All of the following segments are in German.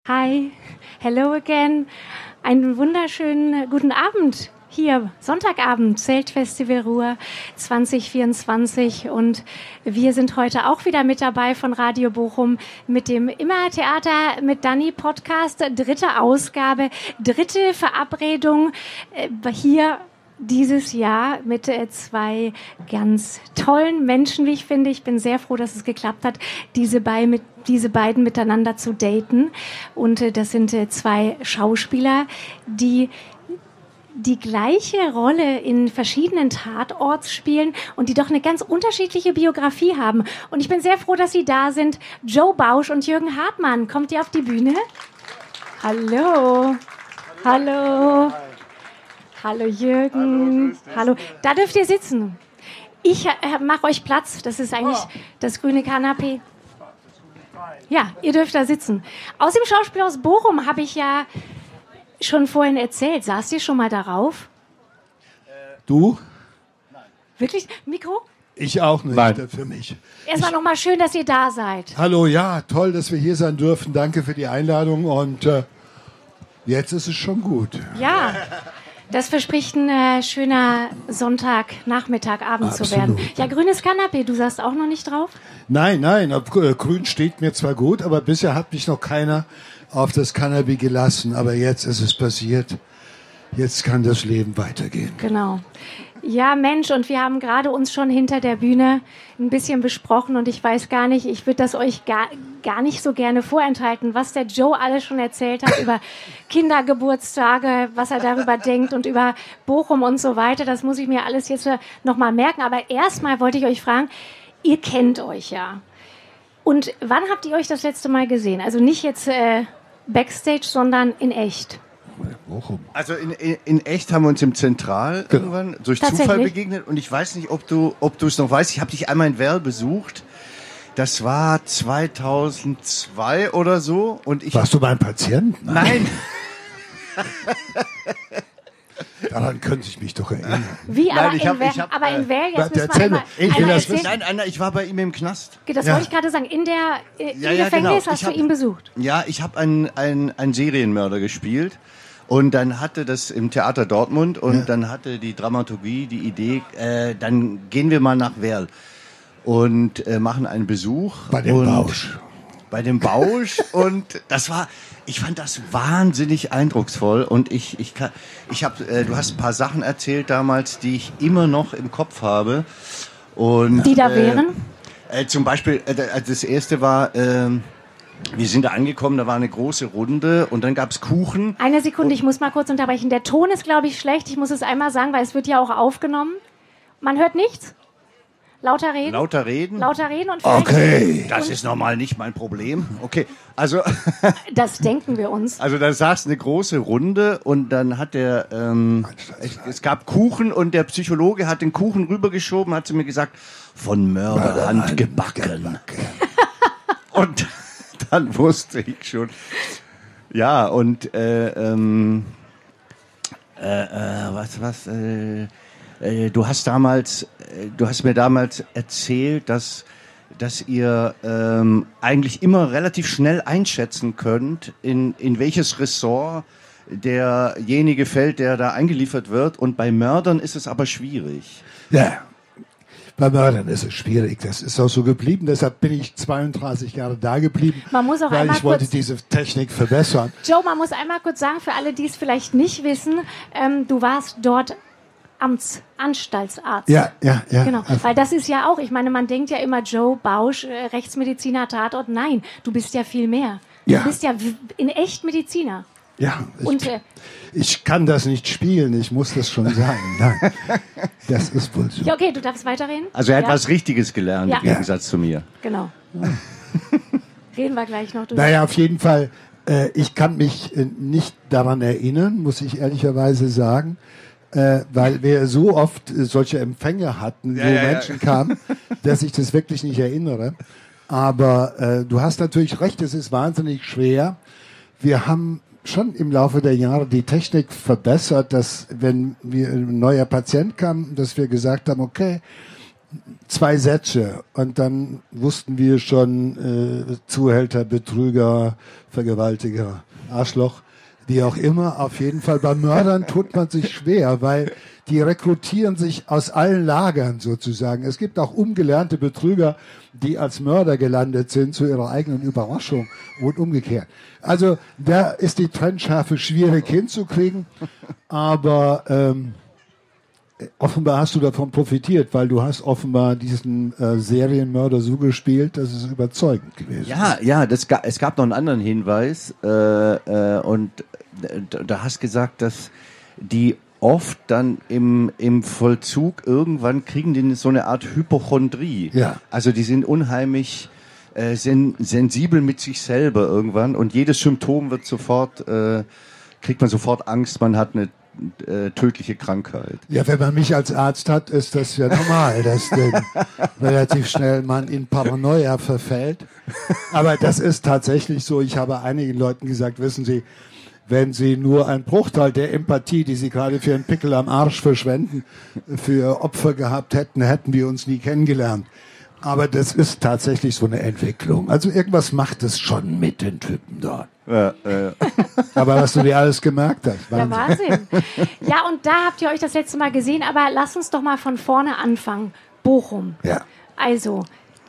Hi, hello again. Einen wunderschönen guten Abend hier, Sonntagabend, Zeltfestival Ruhr 2024. Und wir sind heute auch wieder mit dabei von Radio Bochum mit dem Immer Theater mit Dani Podcast. 3. Ausgabe, 3. Verabredung hier dieses Jahr mit 2 ganz tollen Menschen, wie ich finde. Ich bin sehr froh, dass es geklappt hat, diese beiden miteinander zu daten. Und das sind 2 Schauspieler, die die gleiche Rolle in verschiedenen Tatorts spielen und die doch eine ganz unterschiedliche Biografie haben. Und ich bin sehr froh, dass Sie da sind. Joe Bausch und Jürgen Hartmann. Kommt ihr auf die Bühne? Hallo. Hallo. Hallo Jürgen. Hallo. Da dürft ihr sitzen. Ich mache euch Platz. Das ist eigentlich das grüne Kanapee. Ja, ihr dürft da sitzen. Aus dem Schauspiel aus Bochum habe ich ja schon vorhin erzählt. Saßt ihr schon mal darauf? Du? Nein. Wirklich? Mikro? Ich auch nicht. Nein. Für mich. Erstmal nochmal schön, dass ihr da seid. Hallo, ja, toll, dass wir hier sein dürfen. Danke für die Einladung und jetzt ist es schon gut. Ja, das verspricht ein schöner Sonntagnachmittag, Abend zu werden. Ja, grünes Kanapee, du saßt auch noch nicht drauf? Nein, grün steht mir zwar gut, aber bisher hat mich noch keiner auf das Kanapee gelassen. Aber jetzt ist es passiert. Jetzt kann das Leben weitergehen. Genau. Ja, Mensch, und wir haben gerade uns schon hinter der Bühne ein bisschen besprochen und ich weiß gar nicht, ich würde das euch gar nicht so gerne vorenthalten, was der Joe alles schon erzählt hat über Kindergeburtstage, was er darüber denkt und über Bochum und so weiter. Das muss ich mir alles jetzt nochmal merken. Aber erstmal wollte ich euch fragen, ihr kennt euch ja. Und wann habt ihr euch das letzte Mal gesehen? Also nicht jetzt Backstage, sondern in echt. Also in echt haben wir uns im Zentral irgendwann durch Zufall begegnet und ich weiß nicht, ob du es noch weißt. Ich habe dich einmal in Werl besucht. Das war 2002 oder so. Und Warst du mein Patient? Nein. Daran könnte ich mich doch erinnern. Wie, aber in Werl, jetzt müssen wir einmal erzählen. Nein, ich war bei ihm im Knast. Okay, das wollte ich gerade sagen. In der Gefängnis hast du ihn besucht. Ja, ich habe einen Serienmörder gespielt. Und dann hatte das im Theater Dortmund und dann hatte die Dramaturgie die Idee, dann gehen wir mal nach Werl und machen einen Besuch. Bei dem Bausch. Bei dem Bausch und ich fand das wahnsinnig eindrucksvoll und du hast ein paar Sachen erzählt damals, die ich immer noch im Kopf habe. Und, die da wären? Zum Beispiel, das erste war, wir sind da angekommen, da war eine große Runde und dann gab's Kuchen. Eine Sekunde, ich muss mal kurz unterbrechen. Der Ton ist, glaube ich, schlecht. Ich muss es einmal sagen, weil es wird ja auch aufgenommen. Man hört nichts? Lauter reden? Lauter reden? Lauter reden und okay. Das ist normal nicht mein Problem. Okay, also... Das denken wir uns. Also da saß eine große Runde und dann hat es gab Kuchen und der Psychologe hat den Kuchen rübergeschoben, hat zu mir gesagt, von Mörderhand gebacken. Und dann wusste ich schon. Ja, und du hast mir damals erzählt, dass ihr eigentlich immer relativ schnell einschätzen könnt, in welches Ressort derjenige fällt, der da eingeliefert wird. Und bei Mördern ist es aber schwierig. Ja. Bei Mördern ist es schwierig. Das ist auch so geblieben. Deshalb bin ich 32 Jahre da geblieben. Man muss auch weil einmal ich wollte kurz, diese Technik verbessern. Joe, man muss einmal kurz sagen, für alle, die es vielleicht nicht wissen, du warst dort Anstaltsarzt. Ja. Genau, weil das ist ja auch, ich meine, man denkt ja immer, Joe Bausch, Rechtsmediziner, Tatort. Nein, du bist ja viel mehr. Ja. Du bist ja in echt Mediziner. Ja, ich kann das nicht spielen, ich muss das schon sagen. Nein, das ist wohl so. Ja, okay, du darfst weiterreden. Also er hat was Richtiges gelernt, im Gegensatz zu mir. Genau. Reden wir gleich noch drüber. Naja, auf jeden Fall, ich kann mich nicht daran erinnern, muss ich ehrlicherweise sagen, weil wir so oft solche Empfänge hatten, wo Menschen kamen, dass ich das wirklich nicht erinnere. Aber du hast natürlich recht, es ist wahnsinnig schwer. Wir haben schon im Laufe der Jahre die Technik verbessert, dass wenn ein neuer Patient kam, dass wir gesagt haben, okay, 2 Sätze und dann wussten wir schon, Zuhälter, Betrüger, Vergewaltiger, Arschloch, wie auch immer. Auf jeden Fall bei Mördern tut man sich schwer, weil die rekrutieren sich aus allen Lagern sozusagen. Es gibt auch ungelernte Betrüger, die als Mörder gelandet sind, zu ihrer eigenen Überraschung und umgekehrt. Also da ist die Trennschärfe schwierig hinzukriegen, aber offenbar hast du davon profitiert, weil du hast offenbar diesen Serienmörder so gespielt, dass es überzeugend gewesen ist. Ja, es gab noch einen anderen Hinweis und da hast gesagt, dass die oft dann im Vollzug irgendwann kriegen die so eine Art Hypochondrie. Ja. Also die sind unheimlich sensibel mit sich selber irgendwann und jedes Symptom wird kriegt man sofort Angst, man hat eine tödliche Krankheit. Ja, wenn man mich als Arzt hat, ist das ja normal, dass dann relativ schnell man in Paranoia verfällt. Aber das ist tatsächlich so. Ich habe einigen Leuten gesagt, wissen Sie, wenn Sie nur einen Bruchteil der Empathie, die Sie gerade für einen Pickel am Arsch verschwenden, für Opfer gehabt hätten, hätten wir uns nie kennengelernt. Aber das ist tatsächlich so eine Entwicklung. Also irgendwas macht es schon mit den Typen dort. Ja. Aber was du dir alles gemerkt hast. Ja, Wahnsinn. Ja, und da habt ihr euch das letzte Mal gesehen, aber lasst uns doch mal von vorne anfangen. Bochum. Ja. Also,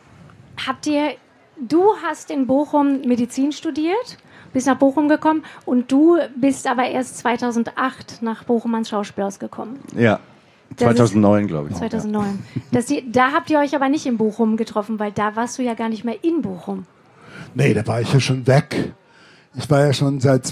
du hast in Bochum Medizin studiert, bist nach Bochum gekommen und du bist aber erst 2008 nach Bochum ans Schauspielhaus gekommen. Ja. 2009, glaube ich. 2009. Da habt ihr euch aber nicht in Bochum getroffen, weil da warst du ja gar nicht mehr in Bochum. Nee, da war ich ja schon weg. Ich war ja schon seit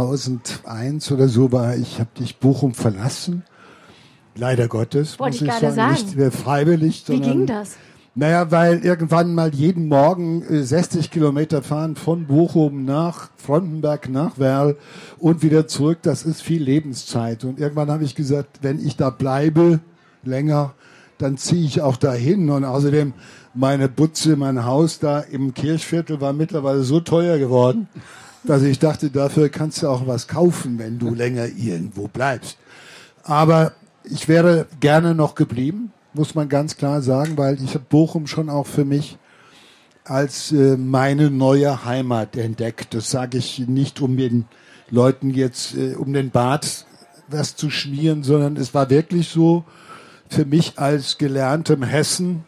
2001 oder so, habe ich Bochum verlassen. Leider Gottes. Wollte ich gerade sagen. Nicht mehr freiwillig. Wie ging das? Naja, weil irgendwann mal jeden Morgen 60 Kilometer fahren von Bochum nach Frontenberg, nach Werl und wieder zurück, das ist viel Lebenszeit. Und irgendwann habe ich gesagt, wenn ich da bleibe länger, dann ziehe ich auch dahin. Und außerdem meine Butze, mein Haus da im Kirchviertel war mittlerweile so teuer geworden, dass ich dachte, dafür kannst du auch was kaufen, wenn du länger irgendwo bleibst. Aber ich wäre gerne noch geblieben, muss man ganz klar sagen, weil ich habe Bochum schon auch für mich als meine neue Heimat entdeckt. Das sage ich nicht, um den Leuten jetzt um den Bart was zu schmieren, sondern es war wirklich so für mich als gelerntem Hessen.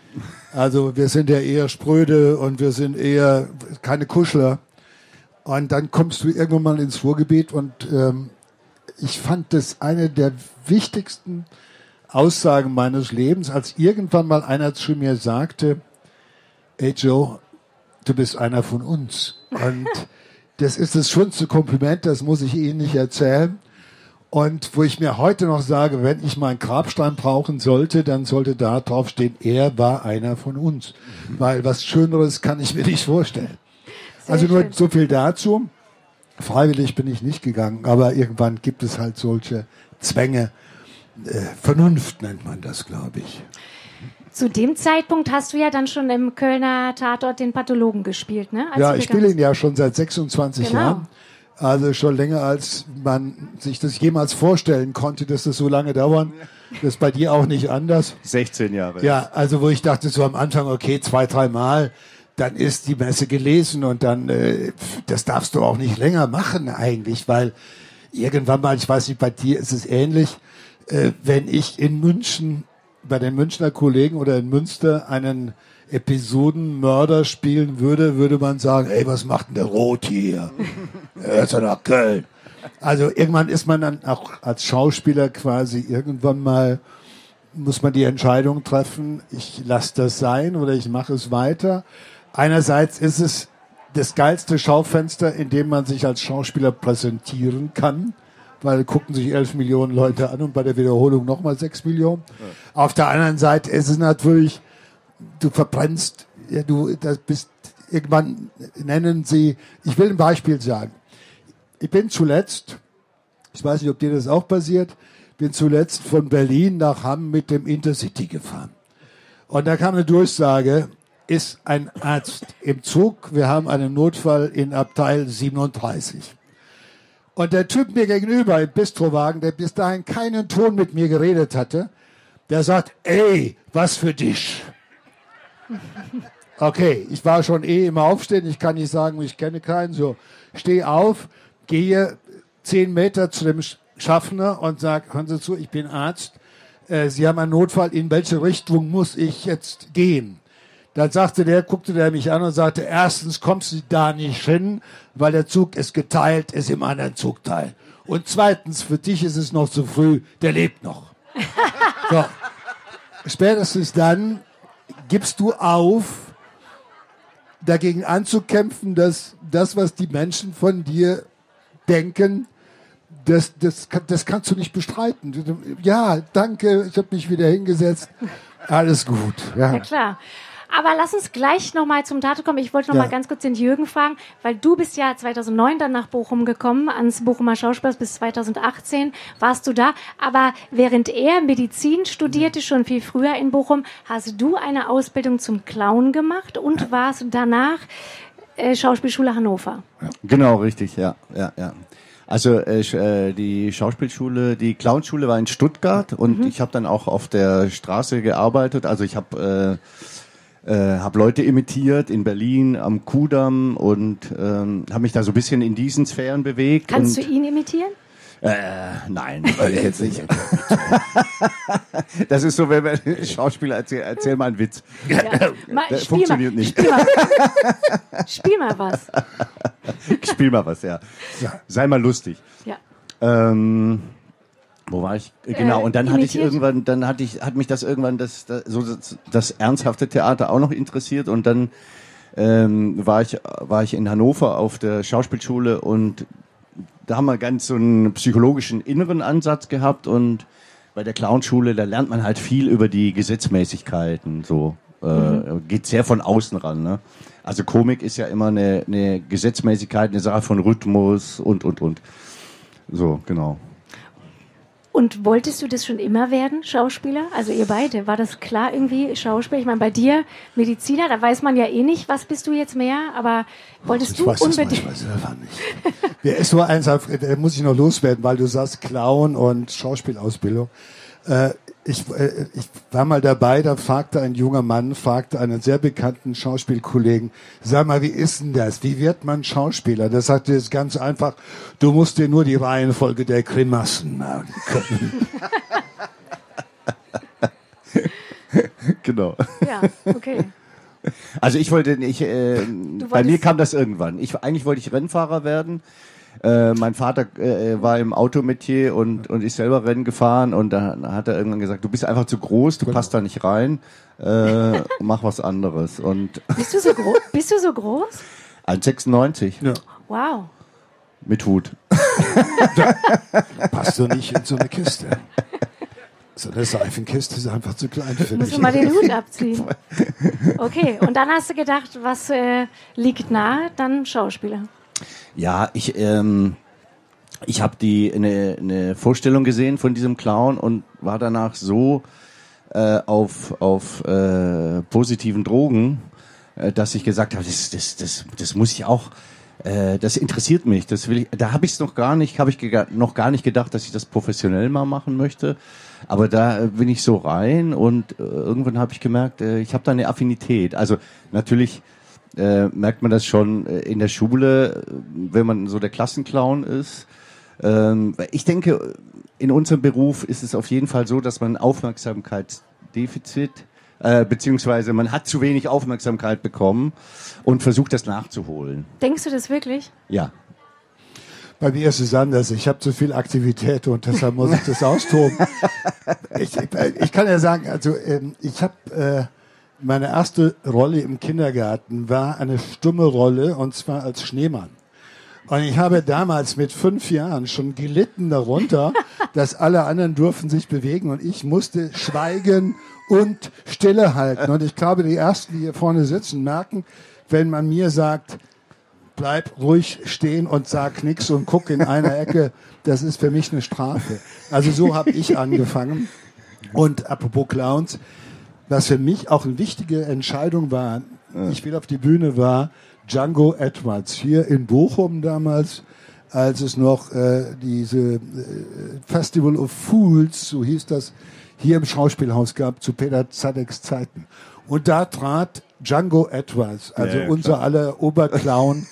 Also wir sind ja eher spröde und wir sind eher keine Kuschler. Und dann kommst du irgendwann mal ins Ruhrgebiet und ich fand das eine der wichtigsten Aussagen meines Lebens, als irgendwann mal einer zu mir sagte, hey Joe, du bist einer von uns. Und das ist das schönste Kompliment, das muss ich Ihnen nicht erzählen. Und wo ich mir heute noch sage, wenn ich meinen Grabstein brauchen sollte, dann sollte da drauf stehen, er war einer von uns. Weil was Schöneres kann ich mir nicht vorstellen. Sehr also nur schön. So viel dazu. Freiwillig bin ich nicht gegangen, aber irgendwann gibt es halt solche Zwänge. Vernunft nennt man das, glaube ich. Zu dem Zeitpunkt hast du ja dann schon im Kölner Tatort den Pathologen gespielt, ne? Ja, ich spiele ihn ja schon seit 26 Genau. Jahren. Also schon länger, als man sich das jemals vorstellen konnte, dass das so lange dauern. Das ist bei dir auch nicht anders. 16 Jahre. Ja, also wo ich dachte so am Anfang, okay, 2, 3 Mal, dann ist die Messe gelesen und dann, das darfst du auch nicht länger machen eigentlich, weil irgendwann mal, ich weiß nicht, bei dir ist es ähnlich, wenn ich in München bei den Münchner Kollegen oder in Münster einen Episodenmörder spielen würde, würde man sagen, ey, was macht denn der Roth hier? Er ist ja nach Köln. Also irgendwann ist man dann auch als Schauspieler quasi irgendwann mal, muss man die Entscheidung treffen, ich lasse das sein oder ich mache es weiter. Einerseits ist es das geilste Schaufenster, in dem man sich als Schauspieler präsentieren kann, weil gucken sich 11 Millionen Leute an und bei der Wiederholung nochmal 6 Millionen. Ja. Auf der anderen Seite ist es natürlich, du verbrennst, ja, du das bist, irgendwann nennen sie, ich will ein Beispiel sagen. Ich bin zuletzt, ich weiß nicht, ob dir das auch passiert, bin zuletzt von Berlin nach Hamm mit dem Intercity gefahren. Und da kam eine Durchsage, ist ein Arzt im Zug, wir haben einen Notfall in Abteil 37. Und der Typ mir gegenüber im Bistrowagen, der bis dahin keinen Ton mit mir geredet hatte, der sagt, ey, was für dich. Okay, ich war schon im Aufstehen, ich kann nicht sagen, ich kenne keinen. So, steh auf, gehe 10 Meter zu dem Schaffner und sag, hören Sie zu, ich bin Arzt. Sie haben einen Notfall, in welche Richtung muss ich jetzt gehen? Dann guckte der mich an und sagte, erstens kommst du da nicht hin, weil der Zug ist geteilt, ist im anderen Zugteil. Und zweitens, für dich ist es noch zu früh, der lebt noch. So. Spätestens dann gibst du auf, dagegen anzukämpfen, dass das, was die Menschen von dir denken, das kannst du nicht bestreiten. Ja, danke, ich habe mich wieder hingesetzt. Alles gut. Ja, klar. Aber lass uns gleich nochmal zum Datum kommen. Ich wollte noch mal ganz kurz den Jürgen fragen, weil du bist ja 2009 dann nach Bochum gekommen, ans Bochumer Schauspielhaus bis 2018 warst du da. Aber während er Medizin studierte, schon viel früher in Bochum, hast du eine Ausbildung zum Clown gemacht und warst danach Schauspielschule Hannover. Genau, richtig, ja. Also die Schauspielschule, die Clownschule war in Stuttgart und ich habe dann auch auf der Straße gearbeitet. Also ich habe Leute imitiert in Berlin am Kudamm und habe mich da so ein bisschen in diesen Sphären bewegt. Kannst du ihn imitieren? Nein, jetzt nicht. Das ist so, wenn man Schauspieler erzähl mal einen Witz. Ja. Das funktioniert nicht. Spiel mal was. Spiel mal was, ja. Sei mal lustig. Ja. Wo war ich? Genau. Und dann hat mich das irgendwann das ernsthafte Theater auch noch interessiert und dann war ich in Hannover auf der Schauspielschule und da haben wir ganz so einen psychologischen inneren Ansatz gehabt und bei der Clownschule, da lernt man halt viel über die Gesetzmäßigkeiten, so. Geht sehr von außen ran, ne? Also Komik ist ja immer eine Gesetzmäßigkeit, eine Sache von Rhythmus und. So, genau. Und wolltest du das schon immer werden, Schauspieler? Also ihr beide, war das klar irgendwie, Schauspieler? Ich meine, bei dir Mediziner, da weiß man ja eh nicht, was bist du jetzt mehr, aber wolltest du unbedingt... Ich weiß selber nicht. Wer ist so eins, da muss ich noch loswerden, weil du sagst Clown und Schauspielausbildung. Ich war mal dabei, da fragte ein junger Mann, einen sehr bekannten Schauspielkollegen, sag mal, wie ist denn das? Wie wird man Schauspieler? Das sagte jetzt ganz einfach, du musst dir nur die Reihenfolge der Grimassen merken können. Genau. Ja, okay. Also ich wollte nicht, bei mir kam das irgendwann. Eigentlich wollte ich Rennfahrer werden. Mein Vater war im Autometier und ist selber Rennen gefahren und da hat er irgendwann gesagt, du bist einfach zu groß, du passt da nicht rein, mach was anderes. Und Bist du so groß? 1,96. Ja. Wow. Mit Hut. Passt du nicht in so eine Kiste. So eine Seifenkiste ist einfach zu klein für dich. Musst du mal den Hut abziehen. Okay, und dann hast du gedacht, was liegt nahe? Dann Schauspieler. Ja, ich habe eine Vorstellung gesehen von diesem Clown und war danach so auf positiven Drogen, dass ich gesagt habe, das muss ich auch, das interessiert mich, das will ich. Da habe ich noch gar nicht gedacht, dass ich das professionell mal machen möchte. Aber da bin ich so rein und irgendwann habe ich gemerkt, ich habe da eine Affinität. Also natürlich merkt man das schon in der Schule, wenn man so der Klassenclown ist. Ich denke, in unserem Beruf ist es auf jeden Fall so, dass man Aufmerksamkeitsdefizit, beziehungsweise man hat zu wenig Aufmerksamkeit bekommen und versucht das nachzuholen. Denkst du das wirklich? Ja. Bei mir ist es anders. Ich habe zu viel Aktivität und deshalb muss ich das austoben. Ich kann ja sagen, also ich habe meine erste Rolle im Kindergarten war eine stumme Rolle und zwar als Schneemann. Und ich habe damals mit 5 Jahren schon gelitten darunter, dass alle anderen durften sich bewegen und ich musste schweigen und Stille halten. Und ich glaube, die Ersten, die hier vorne sitzen, merken, wenn man mir sagt, bleib ruhig stehen und sag nichts und guck in einer Ecke, das ist für mich eine Strafe. Also so habe ich angefangen. Und apropos Clowns, was für mich auch eine wichtige Entscheidung war, ich will auf die Bühne, war Django Edwards hier in Bochum damals, als es noch diese Festival of Fools, so hieß das, hier im Schauspielhaus gab, zu Peter Zadeks Zeiten. Und da trat Django Edwards, also unser aller Oberclown,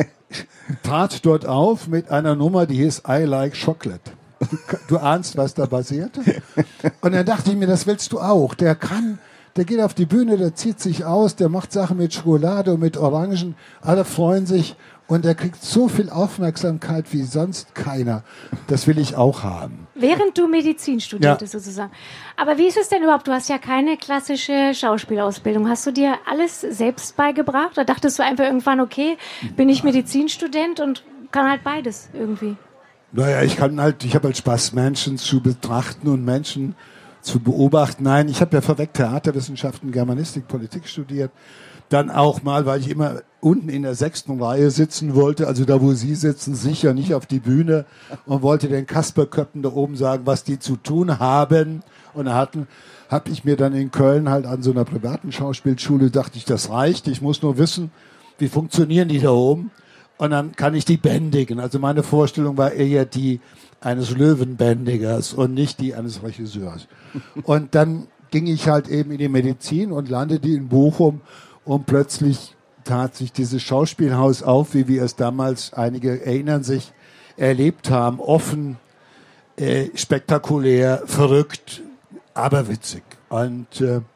trat dort auf mit einer Nummer, die hieß I Like Chocolate. Du ahnst, was da passierte? Und dann dachte ich mir, das willst du auch. Der geht auf die Bühne, der zieht sich aus, der macht Sachen mit Schokolade und mit Orangen, alle freuen sich und der kriegt so viel Aufmerksamkeit wie sonst keiner. Das will ich auch haben. Während du Medizin studiertest sozusagen. Aber wie ist es denn überhaupt? Du hast ja keine klassische Schauspielausbildung. Hast du dir alles selbst beigebracht? Oder dachtest du einfach irgendwann, okay, bin ich Medizinstudent und kann halt beides irgendwie? Naja, ich habe halt Spaß, Menschen zu betrachten und Menschen zu beobachten. Nein, ich habe ja vorweg Theaterwissenschaften, Germanistik, Politik studiert. Dann auch mal, weil ich immer unten in der 6. Reihe sitzen wollte, also da, wo Sie sitzen, sicher nicht auf die Bühne, und wollte den Kasperköppen da oben sagen, was die zu tun haben und hatten, habe ich mir dann in Köln halt an so einer privaten Schauspielschule, dachte ich, das reicht, ich muss nur wissen, wie funktionieren die da oben, und dann kann ich die bändigen. Also meine Vorstellung war eher die eines Löwenbändigers und nicht die eines Regisseurs. Und dann ging ich halt eben in die Medizin und landete in Bochum, und plötzlich tat sich dieses Schauspielhaus auf, wie wir es damals, einige erinnern sich, erlebt haben. Offen, spektakulär, verrückt, aber witzig. Und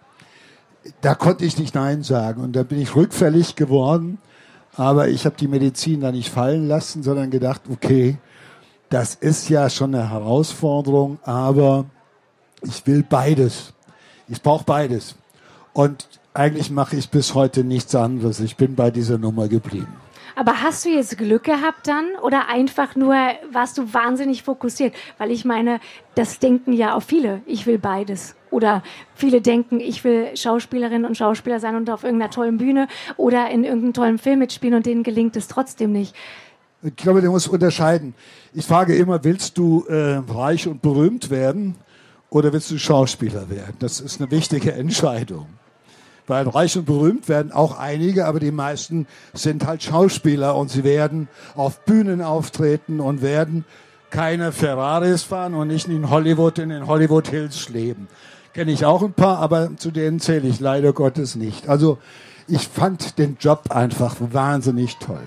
da konnte ich nicht Nein sagen. Und da bin ich rückfällig geworden. Aber ich habe die Medizin da nicht fallen lassen, sondern gedacht, okay, das ist ja schon eine Herausforderung, aber ich will beides. Ich brauche beides. Und eigentlich mache ich bis heute nichts anderes. Ich bin bei dieser Nummer geblieben. Aber hast du jetzt Glück gehabt dann oder einfach nur warst du wahnsinnig fokussiert? Weil ich meine, das denken ja auch viele, ich will beides. Oder viele denken, ich will Schauspielerin und Schauspieler sein und auf irgendeiner tollen Bühne oder in irgendeinem tollen Film mitspielen, und denen gelingt es trotzdem nicht. Ich glaube, du musst unterscheiden. Ich frage immer, willst du reich und berühmt werden oder willst du Schauspieler werden? Das ist eine wichtige Entscheidung. Weil reich und berühmt werden auch einige, aber die meisten sind halt Schauspieler und sie werden auf Bühnen auftreten und werden keine Ferraris fahren und nicht in den Hollywood Hills leben. Kenne ich auch ein paar, aber zu denen zähle ich leider Gottes nicht. Also ich fand den Job einfach wahnsinnig toll.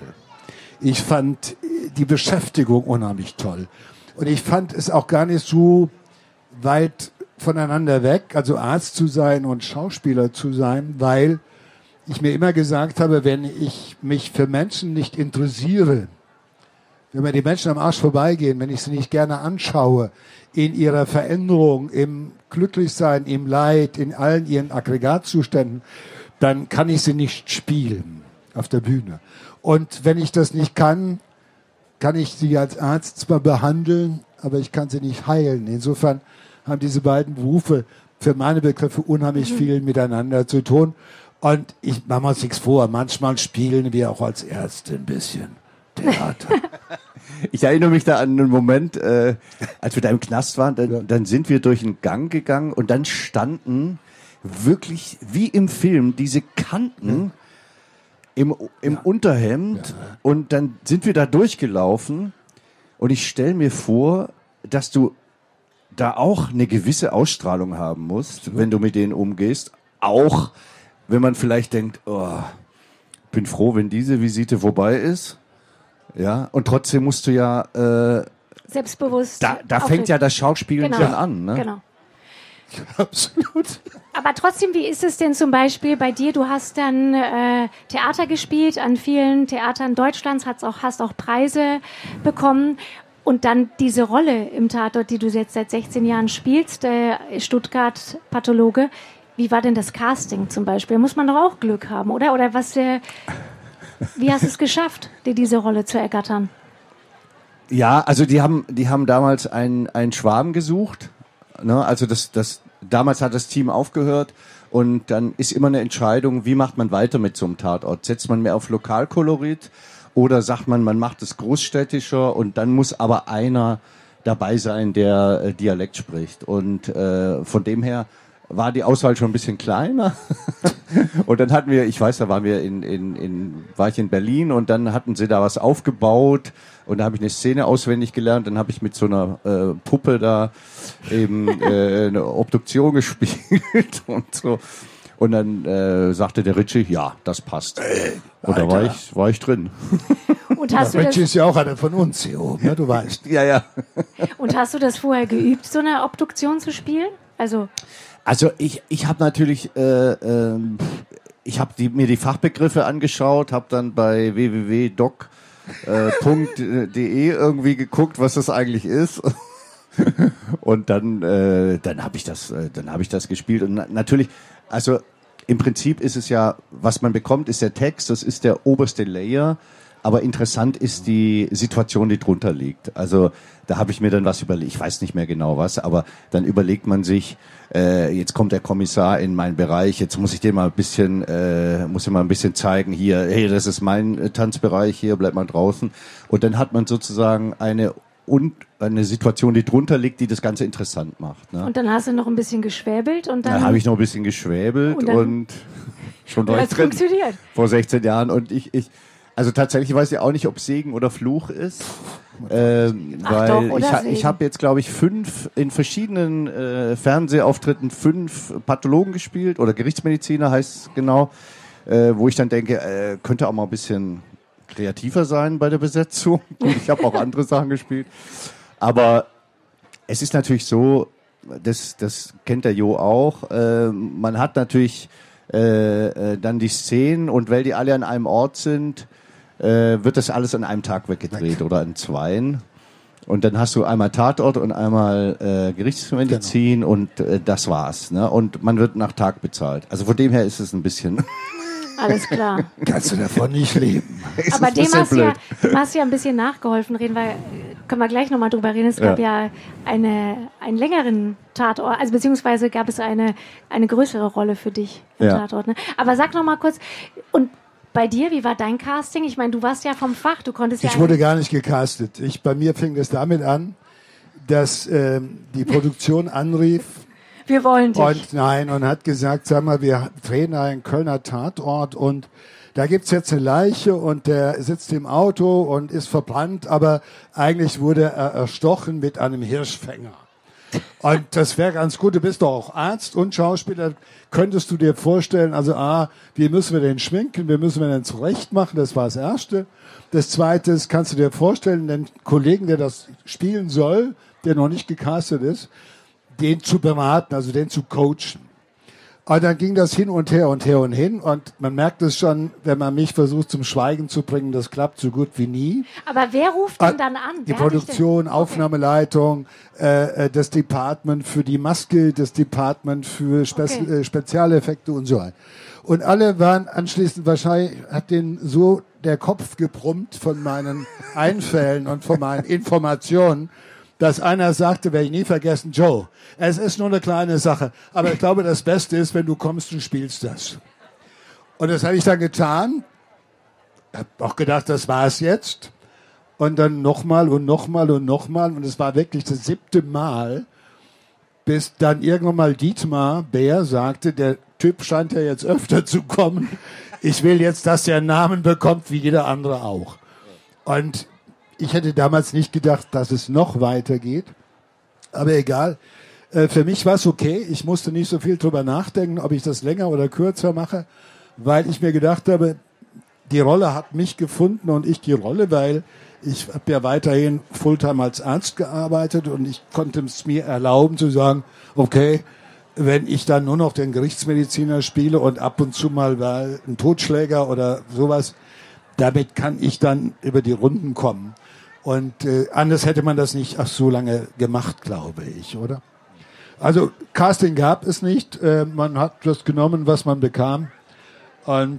Ich fand die Beschäftigung unheimlich toll. Und ich fand es auch gar nicht so weit voneinander weg, also Arzt zu sein und Schauspieler zu sein, weil ich mir immer gesagt habe, wenn ich mich für Menschen nicht interessiere, wenn mir die Menschen am Arsch vorbeigehen, wenn ich sie nicht gerne anschaue, in ihrer Veränderung, im Glücklichsein, im Leid, in allen ihren Aggregatzuständen, dann kann ich sie nicht spielen auf der Bühne. Und wenn ich das nicht kann, kann ich sie als Arzt zwar behandeln, aber ich kann sie nicht heilen. Insofern haben diese beiden Berufe für meine Begriffe unheimlich viel miteinander zu tun. Und ich mache uns nichts vor, manchmal spielen wir auch als Ärzte ein bisschen Theater. Ich erinnere mich da an einen Moment, als wir da im Knast waren, dann sind wir durch einen Gang gegangen und dann standen wirklich wie im Film diese Kanten im Unterhemd und dann sind wir da durchgelaufen und ich stelle mir vor, dass du da auch eine gewisse Ausstrahlung haben musst, wenn du mit denen umgehst. Auch wenn man vielleicht denkt, oh, bin froh, wenn diese Visite vorbei ist. Ja, und trotzdem musst du ja selbstbewusst. Da fängt ja das Schauspielen schon an, ne? Genau. Absolut. Aber trotzdem, wie ist es denn zum Beispiel bei dir? Du hast dann Theater gespielt an vielen Theatern Deutschlands, hast auch Preise bekommen. Und dann diese Rolle im Tatort, die du jetzt seit 16 Jahren spielst, Stuttgart Pathologe. Wie war denn das Casting zum Beispiel? Muss man doch auch Glück haben, oder? Oder was? Wie hast du es geschafft, dir diese Rolle zu ergattern? Ja, also die haben damals einen Schwarm gesucht. Ne? Also damals hat das Team aufgehört und dann ist immer eine Entscheidung, wie macht man weiter mit so einem Tatort? Setzt man mehr auf Lokalkolorit? Oder sagt man macht es großstädtischer und dann muss aber einer dabei sein, der Dialekt spricht. Und von dem her war die Auswahl schon ein bisschen kleiner. Und dann hatten wir, ich weiß, da waren wir war ich in Berlin und dann hatten sie da was aufgebaut und da habe ich eine Szene auswendig gelernt. Dann habe ich mit so einer Puppe da eben eine Obduktion gespielt und so. Und dann sagte der Ritchie, ja, das passt. Und da war ich drin. Und hast Ritchie ist ja auch einer von uns hier oben, ne? Du weißt. Ja. Und hast du das vorher geübt, so eine Obduktion zu spielen? Also ich habe natürlich, ich habe mir die Fachbegriffe angeschaut, habe dann bei www.doc.de irgendwie geguckt, was das eigentlich ist. Und dann habe ich das gespielt und natürlich, also im Prinzip ist es ja, was man bekommt, ist der Text, das ist der oberste Layer, aber interessant ist die Situation, die drunter liegt. Also da habe ich mir dann was überlegt, ich weiß nicht mehr genau was, aber dann überlegt man sich, jetzt kommt der Kommissar in meinen Bereich, jetzt muss ich dir mal ein bisschen, zeigen, hier, hey, das ist mein Tanzbereich, hier, bleib mal draußen. Und dann hat man sozusagen eine Situation, die drunter liegt, die das Ganze interessant macht. Ne? Und dann hast du noch ein bisschen geschwäbelt und dann habe ich noch ein bisschen geschwäbelt und schon war ich drin. Funktioniert. Vor 16 Jahren und also tatsächlich weiß ich auch nicht, ob Segen oder Fluch ist. Weil ich habe jetzt, glaube ich, 5 in verschiedenen Fernsehauftritten 5 Pathologen gespielt oder Gerichtsmediziner heißt es genau, wo ich dann denke, könnte auch mal ein bisschen kreativer sein bei der Besetzung. Und ich habe auch andere Sachen gespielt. Aber es ist natürlich so, das kennt der Jo auch, man hat natürlich dann die Szenen und weil die alle an einem Ort sind, wird das alles an einem Tag weggedreht oder in 2. Und dann hast du einmal Tatort und einmal Gerichtsmedizin und das war's. Ne? Und man wird nach Tag bezahlt. Also von dem her ist es ein bisschen... Alles klar. Kannst du davon nicht leben. Aber dem hast du ja ein bisschen nachgeholfen, können wir gleich nochmal drüber reden. Es gab ja einen längeren Tatort, also beziehungsweise gab es eine größere Rolle für dich im Tatort. Ne? Aber sag nochmal kurz, und bei dir, wie war dein Casting? Ich meine, du warst ja vom Fach, du konntest ja... Ich wurde gar nicht gecastet. Bei mir fing das damit an, dass die Produktion anrief, wir wollen dich. Und hat gesagt, sag mal, wir drehen einen Kölner Tatort und da gibt's jetzt eine Leiche und der sitzt im Auto und ist verbrannt, aber eigentlich wurde er erstochen mit einem Hirschfänger. Und das wäre ganz gut, du bist doch auch Arzt und Schauspieler, könntest du dir vorstellen, also wie müssen wir den schminken, wie müssen wir den zurecht machen, das war das Erste. Das Zweite ist, kannst du dir vorstellen, den Kollegen, der das spielen soll, der noch nicht gecastet ist, den zu beraten, also den zu coachen. Und dann ging das hin und her und hin und man merkt es schon, wenn man mich versucht zum Schweigen zu bringen, das klappt so gut wie nie. Aber wer ruft denn dann an? Die Produktion, Aufnahmeleitung, das Department für die Maske, das Department für Spezialeffekte und so weiter. Und alle waren anschließend wahrscheinlich, hat denen so der Kopf gebrummt von meinen Einfällen und von meinen Informationen, dass einer sagte, werde ich nie vergessen, Joe, es ist nur eine kleine Sache, aber ich glaube, das Beste ist, wenn du kommst und spielst das. Und das habe ich dann getan, habe auch gedacht, das war es jetzt. Und dann nochmal und es war wirklich das 7. Mal, bis dann irgendwann mal Dietmar Bär sagte, der Typ scheint ja jetzt öfter zu kommen, ich will jetzt, dass der einen Namen bekommt, wie jeder andere auch. Und ich hätte damals nicht gedacht, dass es noch weitergeht, aber egal. Für mich war es okay. Ich musste nicht so viel drüber nachdenken, ob ich das länger oder kürzer mache, weil ich mir gedacht habe, die Rolle hat mich gefunden und ich die Rolle, weil ich habe ja weiterhin Fulltime als Arzt gearbeitet und ich konnte es mir erlauben zu sagen, okay, wenn ich dann nur noch den Gerichtsmediziner spiele und ab und zu mal ein Totschläger oder sowas, damit kann ich dann über die Runden kommen. Und anders hätte man das nicht so lange gemacht, glaube ich, oder? Also Casting gab es nicht. Man hat das genommen, was man bekam. Und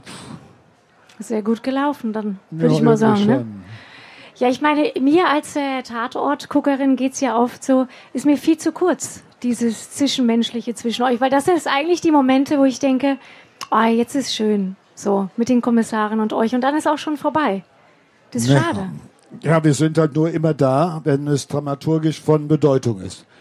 sehr gut gelaufen, dann würde ich mal sagen. Ne? Ja, ich meine, mir als Tatortguckerin geht's ja oft so, ist mir viel zu kurz, dieses Zwischenmenschliche zwischen euch. Weil das sind eigentlich die Momente, wo ich denke, jetzt ist schön, so mit den Kommissaren und euch. Und dann ist auch schon vorbei. Das ist schade. Ja, wir sind halt nur immer da, wenn es dramaturgisch von Bedeutung ist.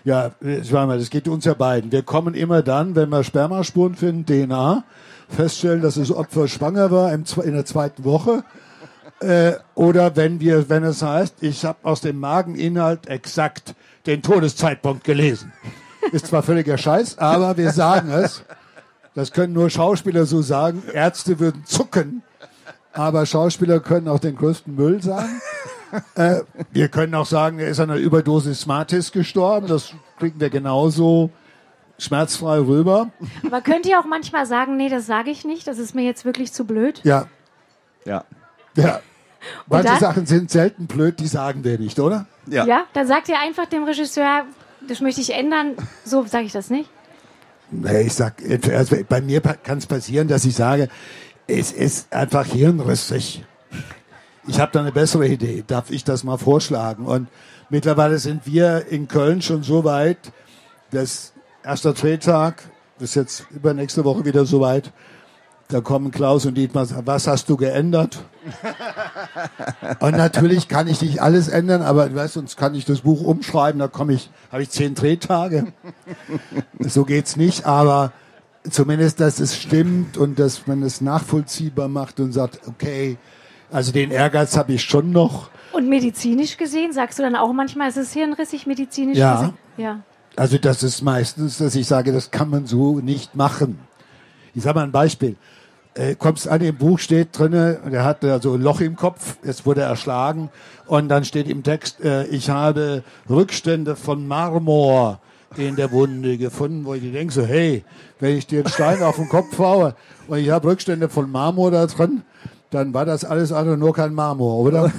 Ja, das geht uns ja beiden. Wir kommen immer dann, wenn wir Spermaspuren finden, DNA, feststellen, dass das Opfer schwanger war in der 2. Woche. Oder wenn es heißt, ich habe aus dem Mageninhalt exakt den Todeszeitpunkt gelesen. Ist zwar völliger Scheiß, aber wir sagen es. Das können nur Schauspieler so sagen. Ärzte würden zucken, aber Schauspieler können auch den größten Müll sagen. Wir können auch sagen, er ist an einer Überdosis Smarties gestorben. Das kriegen wir genauso schmerzfrei rüber. Aber könnt ihr auch manchmal sagen, nee, das sage ich nicht, das ist mir jetzt wirklich zu blöd? Ja. Ja. Ja. Manche Sachen sind selten blöd, die sagen wir nicht, oder? Ja, dann sagt ihr einfach dem Regisseur, das möchte ich ändern. So sage ich das nicht. Nee, also bei mir kann es passieren, dass ich sage, es ist einfach hirnrissig. Ich habe da eine bessere Idee. Darf ich das mal vorschlagen? Und mittlerweile sind wir in Köln schon so weit, dass erster Drehtag, ist jetzt übernächste Woche wieder so weit, da kommen Klaus und Dietmar und sagen, was hast du geändert? Und natürlich kann ich nicht alles ändern, aber sonst kann ich das Buch umschreiben, da habe ich 10 Drehtage. So geht's nicht, aber zumindest, dass es stimmt und dass man es nachvollziehbar macht und sagt, okay, also den Ehrgeiz habe ich schon noch. Und medizinisch gesehen, sagst du dann auch manchmal, ist es hirnrissig medizinisch gesehen? Ja. Also das ist meistens, dass ich sage, das kann man so nicht machen. Ich sage mal ein Beispiel. Kommst an, im Buch steht drinne, der hat so ein Loch im Kopf, jetzt wurde er erschlagen und dann steht im Text, ich habe Rückstände von Marmor in der Wunde gefunden, wo ich denke so, hey, wenn ich dir einen Stein auf den Kopf haue und ich habe Rückstände von Marmor da drin, dann war das alles andere nur kein Marmor, oder?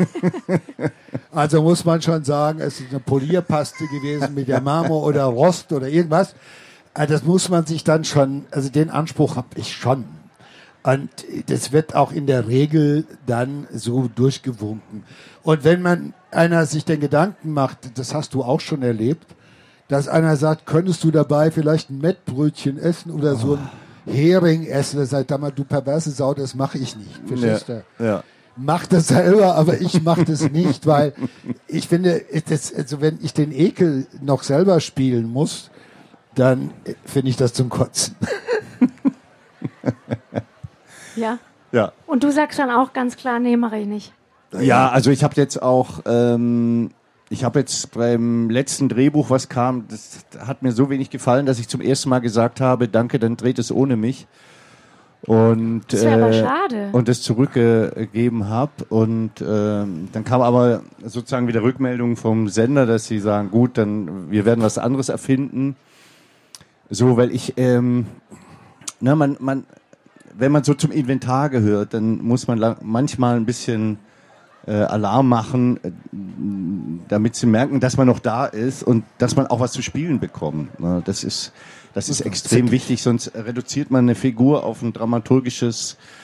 Also muss man schon sagen, es ist eine Polierpaste gewesen mit der Marmor oder Rost oder irgendwas. Also das muss man sich dann schon, also den Anspruch habe ich schon. Und das wird auch in der Regel dann so durchgewunken. Und wenn einer sich den Gedanken macht, das hast du auch schon erlebt, dass einer sagt, könntest du dabei vielleicht ein Mettbrötchen essen oder so ein Hering essen, dann sagt mal, du perverse Sau, das mache ich nicht. Verstehst du? Ja. Mach das selber, aber ich mache das nicht, weil ich finde, also wenn ich den Ekel noch selber spielen muss, dann finde ich das zum Kotzen. Ja. Ja. Und du sagst dann auch ganz klar, nee, mache ich nicht. Ja, also ich habe jetzt auch, beim letzten Drehbuch, was kam, das hat mir so wenig gefallen, dass ich zum ersten Mal gesagt habe, danke, dann dreht es ohne mich. Und, das wäre aber schade. Und das zurückgegeben habe. Und dann kam aber sozusagen wieder Rückmeldung vom Sender, dass sie sagen, gut, dann wir werden was anderes erfinden. So, weil ich, wenn man so zum Inventar gehört, dann muss man manchmal ein bisschen Alarm machen, damit sie merken, dass man noch da ist und dass man auch was zu spielen bekommt. Das ist extrem wichtig, sonst reduziert man eine Figur auf eine dramaturgische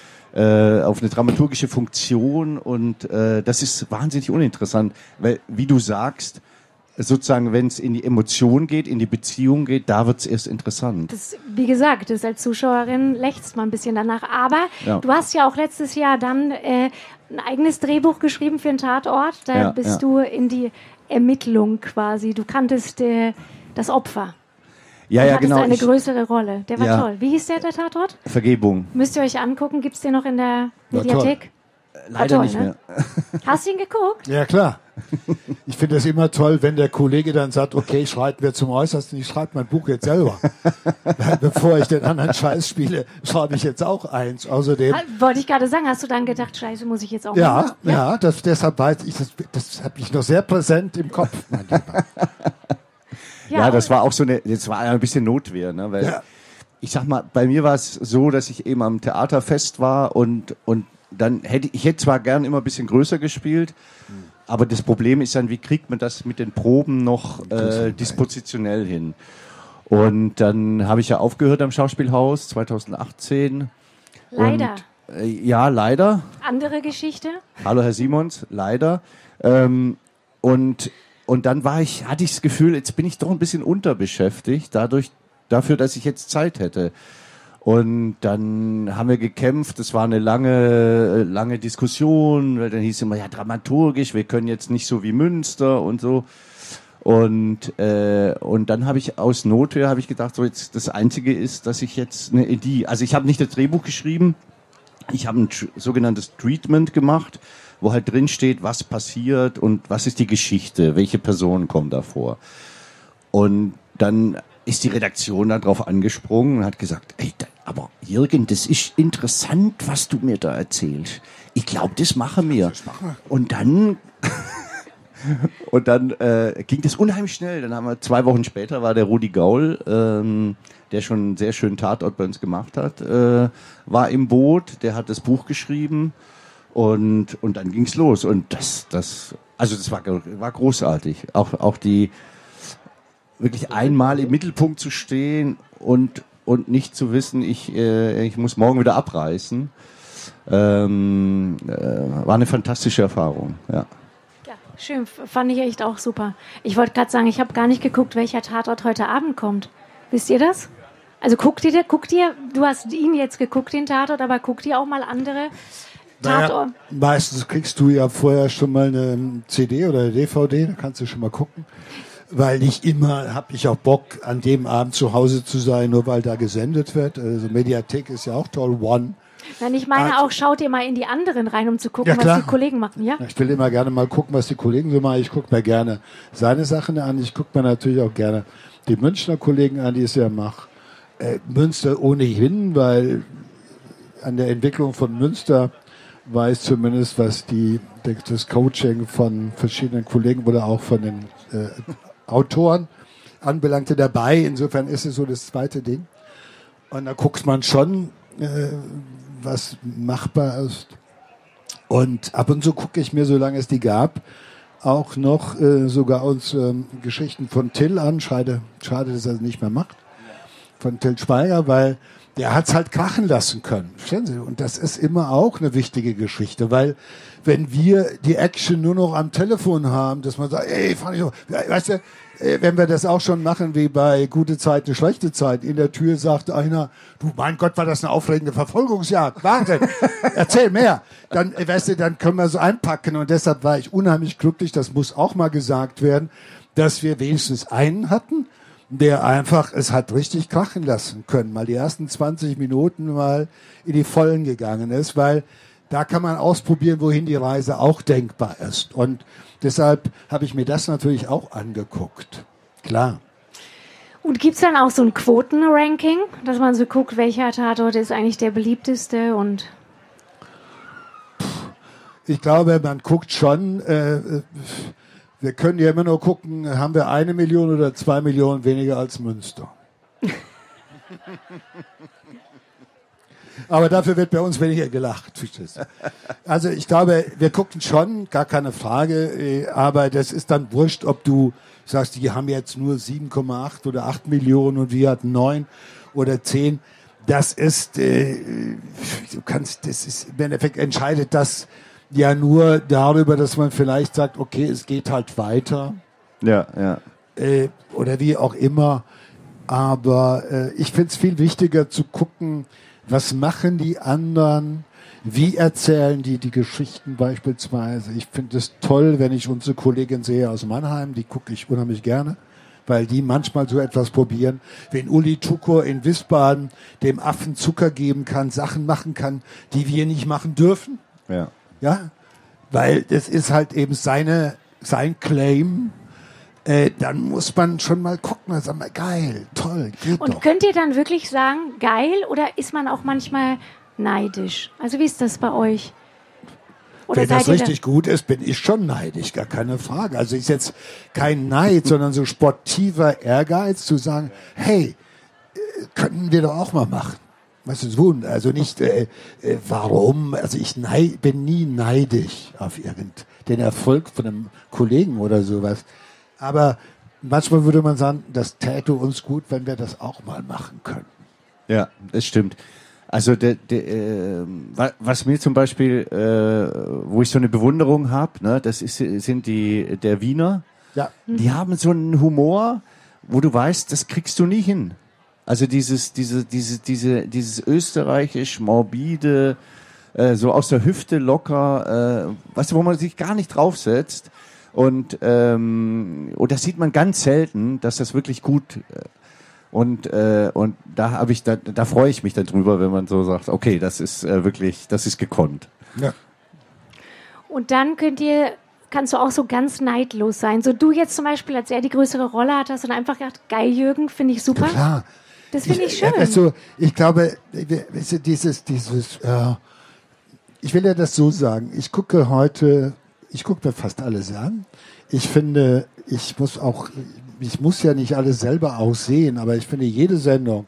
Funktion und das ist wahnsinnig uninteressant, weil, wie du sagst, sozusagen, wenn es in die Emotion geht, in die Beziehung geht, da wird es erst interessant. Wie gesagt, das als Zuschauerin lächzt man ein bisschen danach. Aber du hast ja auch letztes Jahr dann ein eigenes Drehbuch geschrieben für einen Tatort. Da bist du in die Ermittlung quasi. Du kanntest das Opfer. Ja, genau. Eine größere Rolle. Der war toll. Wie hieß der Tatort? Vergebung. Müsst ihr euch angucken. Gibt es den noch in der Mediathek? Leider nicht mehr. Hast du ihn geguckt? Ja, klar. Ich finde es immer toll, wenn der Kollege dann sagt, okay, schreiten wir zum Äußersten, ich schreibe mein Buch jetzt selber. Bevor ich den anderen Scheiß spiele, schreibe ich jetzt auch eins. Außerdem. Wollte ich gerade sagen, hast du dann gedacht, Scheiße, muss ich jetzt auch machen? Ja, deshalb weiß ich, das habe ich noch sehr präsent im Kopf, mein Lieber. Ja, das war auch das war ein bisschen Notwehr, ne, weil ich sag mal, bei mir war es so, dass ich eben am Theaterfest war und dann hätte ich zwar gern immer ein bisschen größer gespielt, aber das Problem ist dann, wie kriegt man das mit den Proben noch dispositionell hin? Und dann habe ich ja aufgehört am Schauspielhaus 2018. Leider. Und, ja, leider. Andere Geschichte? Hallo Herr Simons, leider. Und dann hatte ich das Gefühl, jetzt bin ich doch ein bisschen unterbeschäftigt, dafür, dass ich jetzt Zeit hätte. Und dann haben wir gekämpft, es war eine lange Diskussion, weil dann hieß es immer, ja, dramaturgisch, wir können jetzt nicht so wie Münster und so. Und dann habe ich aus Notwehr gedacht, so jetzt das Einzige ist, dass ich jetzt also ich habe nicht das Drehbuch geschrieben, ich habe ein sogenanntes Treatment gemacht, wo halt drin steht, was passiert und was ist die Geschichte, welche Personen kommen da vor. Und dann ist die Redaktion da drauf angesprungen und hat gesagt, ey, aber Jürgen, das ist interessant, was du mir da erzählst. Ich glaube, das machen wir. Und dann ging das unheimlich schnell. Dann haben wir 2 Wochen später war der Rudi Gaul, der schon einen sehr schönen Tatort bei uns gemacht hat, war im Boot, der hat das Buch geschrieben und dann ging's los. Und das war großartig. Auch die wirklich einmal im Mittelpunkt zu stehen und nicht zu wissen, ich muss morgen wieder abreisen, war eine fantastische Erfahrung, ja. Ja, schön, fand ich echt auch super. Ich wollte gerade sagen, ich habe gar nicht geguckt, welcher Tatort heute Abend kommt. Wisst ihr das? Also guckt ihr, du hast ihn jetzt geguckt, den Tatort, aber guckt ihr auch mal andere Tatort? Meistens kriegst du ja vorher schon mal eine CD oder eine DVD, da kannst du schon mal gucken. Weil nicht immer habe ich auch Bock, an dem Abend zu Hause zu sein, nur weil da gesendet wird. Also Mediathek ist ja auch toll, One. Nein, ich meine auch, schaut ihr mal in die anderen rein, um zu gucken, was die Kollegen machen, ja? Ich will immer gerne mal gucken, was die Kollegen so machen. Ich gucke mir gerne seine Sachen an. Ich gucke mir natürlich auch gerne die Münchner Kollegen an, die es ja machen. Münster ohnehin, weil an der Entwicklung von Münster weiß zumindest, was das Coaching von verschiedenen Kollegen oder auch von den Autoren anbelangte dabei. Insofern ist es so das zweite Ding. Und da guckt man schon, was machbar ist. Und ab und zu gucke ich mir, solange es die gab, auch noch sogar uns Geschichten von Till an. Schade, dass er es nicht mehr macht. Von Till Schweiger, weil der hat's halt krachen lassen können. Verstehen Sie? Und das ist immer auch eine wichtige Geschichte, weil wenn wir die Action nur noch am Telefon haben, dass man sagt, ey, fand ich doch, weißt du, wenn wir das auch schon machen wie bei Gute Zeit, eine schlechte Zeit, in der Tür sagt einer, du, mein Gott, war das eine aufregende Verfolgungsjagd, warte, erzähl mehr. Dann, weißt du, dann können wir so einpacken und deshalb war ich unheimlich glücklich, das muss auch mal gesagt werden, dass wir wenigstens einen hatten, der einfach es hat richtig krachen lassen können, mal die ersten 20 Minuten mal in die Vollen gegangen ist, weil da kann man ausprobieren, wohin die Reise auch denkbar ist. Und deshalb habe ich mir das natürlich auch angeguckt. Klar. Und gibt's dann auch so ein Quotenranking, dass man so guckt, welcher Tatort ist eigentlich der beliebteste? Und ich glaube, man guckt schon, wir können ja immer nur gucken, haben wir 1 Million oder 2 Millionen weniger als Münster. Aber dafür wird bei uns weniger gelacht. Also ich glaube, wir gucken schon, gar keine Frage, aber das ist dann wurscht, ob du sagst, die haben jetzt nur 7,8 oder 8 Millionen und wir hatten 9 oder 10. Das ist, im Endeffekt entscheidet das ja nur darüber, dass man vielleicht sagt, okay, es geht halt weiter. Ja, ja. Oder wie auch immer. Aber ich finde es viel wichtiger zu gucken, was machen die anderen, wie erzählen die Geschichten beispielsweise. Ich finde es toll, wenn ich unsere Kollegin sehe aus Mannheim, die gucke ich unheimlich gerne, weil die manchmal so etwas probieren. Wenn Uli Tukor in Wiesbaden dem Affen Zucker geben kann, Sachen machen kann, die wir nicht machen dürfen. Ja. Ja, weil das ist halt eben sein Claim. Dann muss man schon mal gucken und sagen, geil, toll, geht und doch. Könnt ihr dann wirklich sagen, geil, oder ist man auch manchmal neidisch? Also wie ist das bei euch? Oder wenn das richtig gut ist, bin ich schon neidisch, gar keine Frage. Also ist jetzt kein Neid, sondern so sportiver Ehrgeiz zu sagen, hey, könnten wir doch auch mal machen. Was ist Wunder? Also nicht, warum? Also ich bin nie neidisch auf den Erfolg von einem Kollegen oder sowas. Aber manchmal würde man sagen, das täte uns gut, wenn wir das auch mal machen können. Ja, das stimmt. Also was mir zum Beispiel, wo ich so eine Bewunderung habe, ne, sind der Wiener. Ja. Die haben so einen Humor, wo du weißt, das kriegst du nie hin. Also dieses österreichisch morbide, so aus der Hüfte locker, weißt du, wo man sich gar nicht draufsetzt. Und das sieht man ganz selten, dass das wirklich gut und da freue ich mich dann drüber, wenn man so sagt, okay, das ist wirklich, das ist gekonnt. Ja. Und dann kannst du auch so ganz neidlos sein. So du jetzt zum Beispiel, als er die größere Rolle hat, hast du dann einfach gedacht, geil, Jürgen, finde ich super. Klar. Das finde ich schön. Also, ich glaube, ich will ja das so sagen, ich gucke mir fast alles an. Ich finde, ich muss ja nicht alles selber auch sehen, aber ich finde jede Sendung,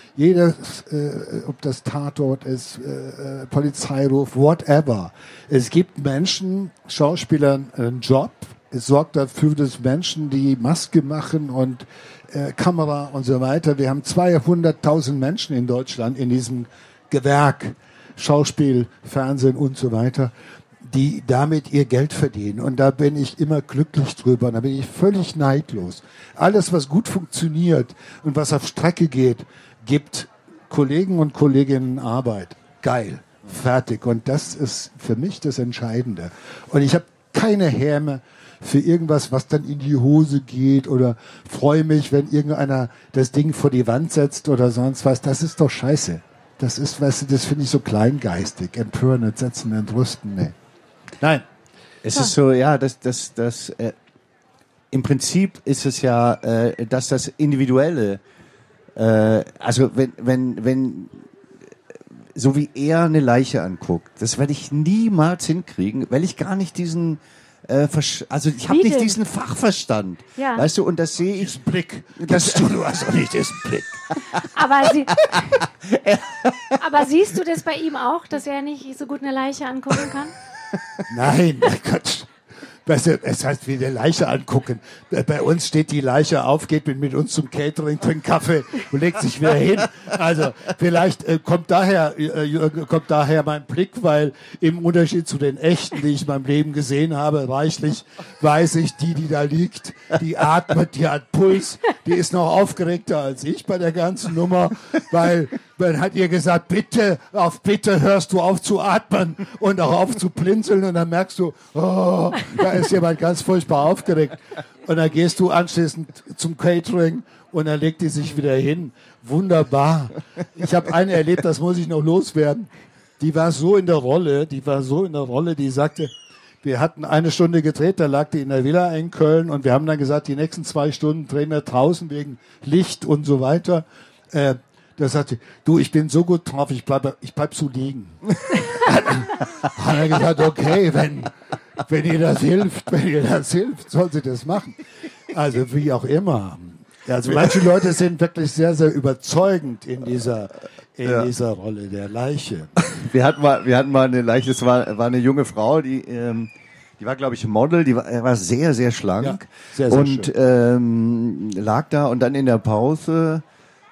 ob das Tatort ist, Polizeiruf, whatever. Es gibt Menschen, Schauspielern einen Job. Es sorgt dafür, dass Menschen die Maske machen und Kamera und so weiter. Wir haben 200.000 Menschen in Deutschland in diesem Gewerk, Schauspiel, Fernsehen und so weiter, die damit ihr Geld verdienen. Und da bin ich immer glücklich drüber. Da bin ich völlig neidlos. Alles, was gut funktioniert und was auf Strecke geht, gibt Kollegen und Kolleginnen Arbeit. Geil. Fertig. Und das ist für mich das Entscheidende. Und ich habe keine Häme für irgendwas, was dann in die Hose geht, oder freue mich, wenn irgendeiner das Ding vor die Wand setzt oder sonst was. Das ist doch scheiße. Das ist, weißt du, das finde ich so kleingeistig. Empören, entsetzen, entrüsten, nee. Nein. Es ist so, ja, im Prinzip ist es ja, dass das Individuelle, also wenn so wie er eine Leiche anguckt, das werde ich niemals hinkriegen, weil ich gar nicht diesen ich habe nicht diesen Fachverstand, ja. Weißt du, und das sehe ich. Diesen Blick, du hast auch nicht diesen Blick. Aber siehst du das bei ihm auch, dass er nicht so gut eine Leiche angucken kann? Nein, Gott. Weißt du, es heißt, wie eine Leiche angucken. Bei uns steht die Leiche auf, geht mit uns zum Catering, trinkt Kaffee und legt sich wieder hin. Also vielleicht kommt daher mein Blick, weil im Unterschied zu den echten, die ich in meinem Leben gesehen habe, reichlich, weiß ich, die da liegt, die atmet, die hat Puls, die ist noch aufgeregter als ich bei der ganzen Nummer, weil man hat ihr gesagt, bitte hörst du auf zu atmen und auch auf zu blinzeln, und dann merkst du, oh, da ist jemand ganz furchtbar aufgeregt. Und dann gehst du anschließend zum Catering und dann legt die sich wieder hin. Wunderbar. Ich habe eine erlebt, das muss ich noch loswerden. Die war so in der Rolle, die sagte, wir hatten 1 Stunde gedreht, da lag die in der Villa in Köln, und wir haben dann gesagt, die nächsten 2 Stunden drehen wir draußen wegen Licht und so weiter. Da sagte du, ich bin so gut drauf, ich bleib so liegen. Hat er gesagt, okay, wenn ihr das hilft, soll sie das machen. Also wie auch immer. Also manche Leute sind wirklich sehr, sehr überzeugend in dieser Rolle der Leiche. Wir hatten mal eine Leiche, das war eine junge Frau, die war, glaube ich, Model, die war sehr, sehr schlank, ja, sehr, sehr und schön. Lag da, und dann in der Pause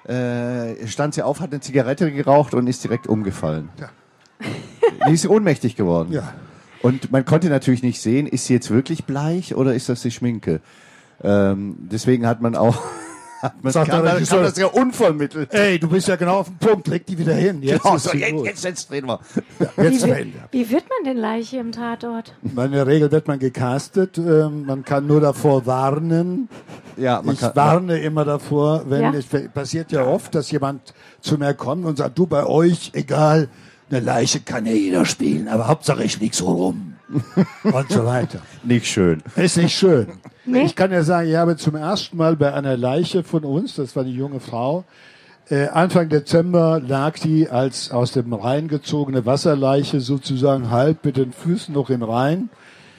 stand sie auf, hat eine Zigarette geraucht und ist direkt umgefallen. Ja. Die ist ohnmächtig geworden. Ja. Und man konnte natürlich nicht sehen, ist sie jetzt wirklich bleich oder ist das die Schminke? Deswegen hat man auch kam das ja unvermittelt. Ey, du bist ja genau auf dem Punkt, leg die wieder hin. Jetzt drehen wir. Ja, wie wird man denn Leiche im Tatort? In der Regel wird man gecastet. Man kann nur davor warnen. Ja, ich warne immer davor, es passiert ja oft, dass jemand zu mir kommt und sagt, du, bei euch, egal, eine Leiche kann ja jeder spielen, aber Hauptsache ich lieg so rum. Und so weiter. Nicht schön. Ist nicht schön. Nee? Ich kann ja sagen, ich habe zum ersten Mal bei einer Leiche von uns, das war die junge Frau, Anfang Dezember lag die als aus dem Rhein gezogene Wasserleiche sozusagen halb mit den Füßen noch im Rhein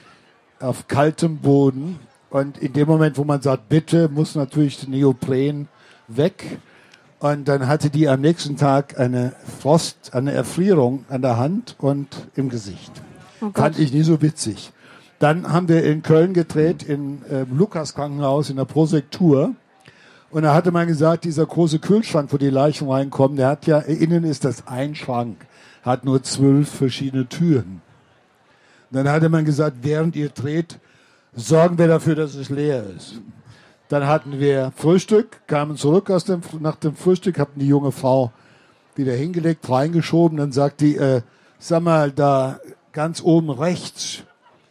auf kaltem Boden. Und in dem Moment, wo man sagt, bitte, muss natürlich Neopren weg. Und dann hatte die am nächsten Tag eine Erfrierung an der Hand und im Gesicht. Oh Gott. Fand ich nie so witzig. Dann haben wir in Köln gedreht, im Lukas Krankenhaus in der Prosektur. Und da hatte man gesagt, dieser große Kühlschrank, wo die Leichen reinkommen, der hat ja, innen ist das ein Schrank, hat nur 12 verschiedene Türen. Und dann hatte man gesagt, während ihr dreht, sorgen wir dafür, dass es leer ist. Dann hatten wir Frühstück, kamen zurück nach dem Frühstück, hatten die junge Frau wieder hingelegt, reingeschoben. Dann sagt die, sag mal, da ganz oben rechts,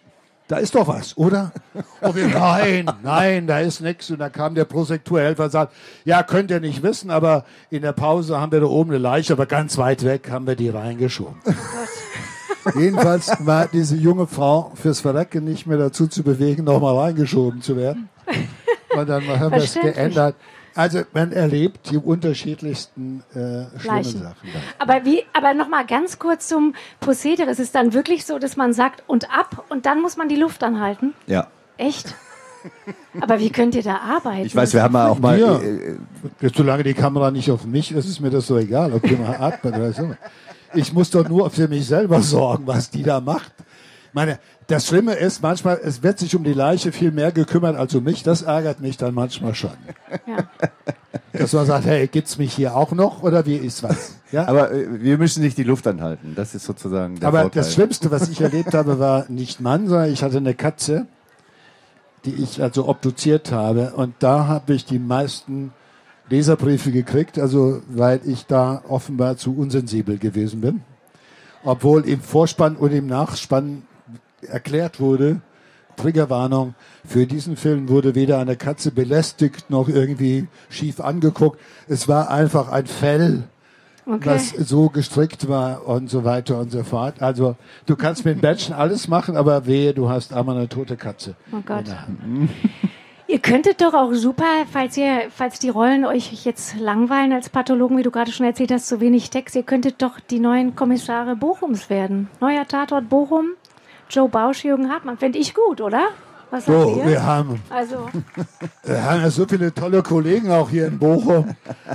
da ist doch was, oder? Und wir, nein, da ist nichts. Und dann kam der Prosekturhelfer und sagt, ja, könnt ihr nicht wissen, aber in der Pause haben wir da oben eine Leiche, aber ganz weit weg haben wir die reingeschoben. Jedenfalls war diese junge Frau fürs Verrecken nicht mehr dazu zu bewegen, nochmal reingeschoben zu werden. Und dann haben wir es geändert. Also man erlebt die unterschiedlichsten schlimmen Sachen. Aber nochmal ganz kurz zum Prozedere. Ist es dann wirklich so, dass man sagt und ab und dann muss man die Luft anhalten? Ja. Echt? Aber wie könnt ihr da arbeiten? Ich weiß, wir haben auch mal... Ja. Solange die Kamera nicht auf mich ist, ist mir das so egal, ob jemand atmet oder so. Ich muss doch nur für mich selber sorgen, was die da macht. Das Schlimme ist, manchmal, es wird sich um die Leiche viel mehr gekümmert als um mich. Das ärgert mich dann manchmal schon. Ja. Dass man sagt, hey, gibt's mich hier auch noch oder wie ist was? Ja? Aber wir müssen nicht die Luft anhalten. Das ist sozusagen der Vorteil. Das Schlimmste, was ich erlebt habe, war nicht Mann, sondern ich hatte eine Katze, die ich also obduziert habe. Und da habe ich die meisten Leserbriefe gekriegt, also weil ich da offenbar zu unsensibel gewesen bin. Obwohl im Vorspann und im Nachspann erklärt wurde, Triggerwarnung, für diesen Film wurde weder eine Katze belästigt noch irgendwie schief angeguckt. Es war einfach ein Fell, was so gestrickt war und so weiter und so fort. Also du kannst mit Menschen alles machen, aber wehe, du hast einmal eine tote Katze. Oh Gott. Ihr könntet doch auch super, falls die Rollen euch jetzt langweilen als Pathologen, wie du gerade schon erzählt hast, so wenig Text, ihr könntet doch die neuen Kommissare Bochums werden. Neuer Tatort Bochum, Joe Bausch, Jürgen Hartmann. Fände ich gut, oder? Was sagt ihr? Wir haben ja so viele tolle Kollegen auch hier in Bochum.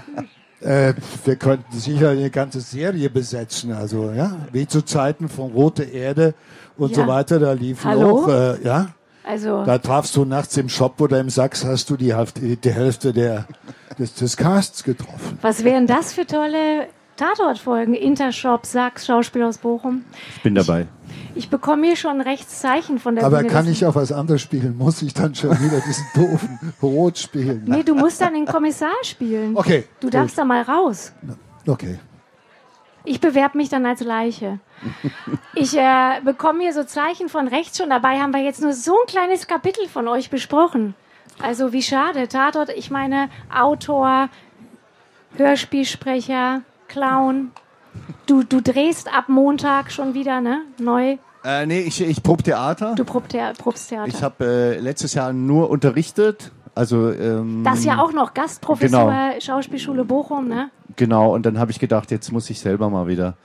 Wir könnten sicher eine ganze Serie besetzen. Also, ja, wie zu Zeiten von Rote Erde und so weiter, da liefen auch, Also, da trafst du nachts im Shop oder im Sachs, hast du die Hälfte des Casts getroffen. Was wären das für tolle Tatortfolgen? Intershop, Sachs, Schauspiel aus Bochum. Ich bin dabei. Ich bekomme hier schon Rechtszeichen von der Aber Bühne. Kann ich auch was anderes spielen? Muss ich dann schon wieder diesen doofen Rot spielen? Nee, du musst dann den Kommissar spielen. Okay. Du darfst da mal raus. Okay. Ich bewerbe mich dann als Leiche. Ich bekomme hier so Zeichen von rechts schon. Dabei haben wir jetzt nur so ein kleines Kapitel von euch besprochen. Also wie schade. Tatort, ich meine Autor, Hörspielsprecher, Clown. Du drehst ab Montag schon wieder, ne? Neu. Nee, ich prob Theater. Du probst Theater. Ich habe letztes Jahr nur unterrichtet. Also, das ja auch noch, Gastprofessor, genau. Schauspielschule Bochum, ne? Genau, und dann habe ich gedacht, jetzt muss ich selber mal wieder.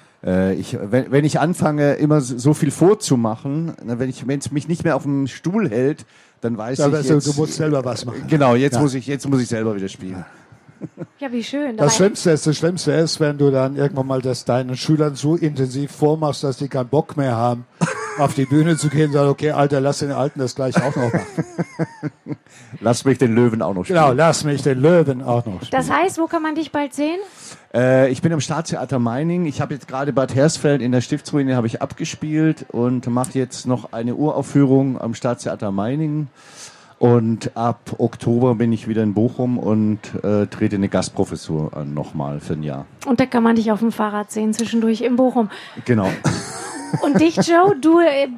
Wenn ich anfange, immer so viel vorzumachen, wenn es mich nicht mehr auf dem Stuhl hält, dann weiß ich jetzt... Du musst selber was machen. Genau, jetzt muss ich selber wieder spielen. Ja, wie schön. Das Schlimmste ist, wenn du dann irgendwann mal das deinen Schülern so intensiv vormachst, dass die keinen Bock mehr haben, auf die Bühne zu gehen und sagen, okay, Alter, lass den Alten das gleich auch noch machen. Lass mich den Löwen auch noch spielen. Genau, lass mich den Löwen auch noch spielen. Das heißt, wo kann man dich bald sehen? Ich bin am Staatstheater Meiningen. Ich habe jetzt gerade Bad Hersfeld in der Stiftsruine habe ich abgespielt und mache jetzt noch eine Uraufführung am Staatstheater Meiningen. Und ab Oktober bin ich wieder in Bochum und trete eine Gastprofessur an, nochmal für ein Jahr. Und da kann man dich auf dem Fahrrad sehen, zwischendurch in Bochum. Genau. Und dich, Joe, du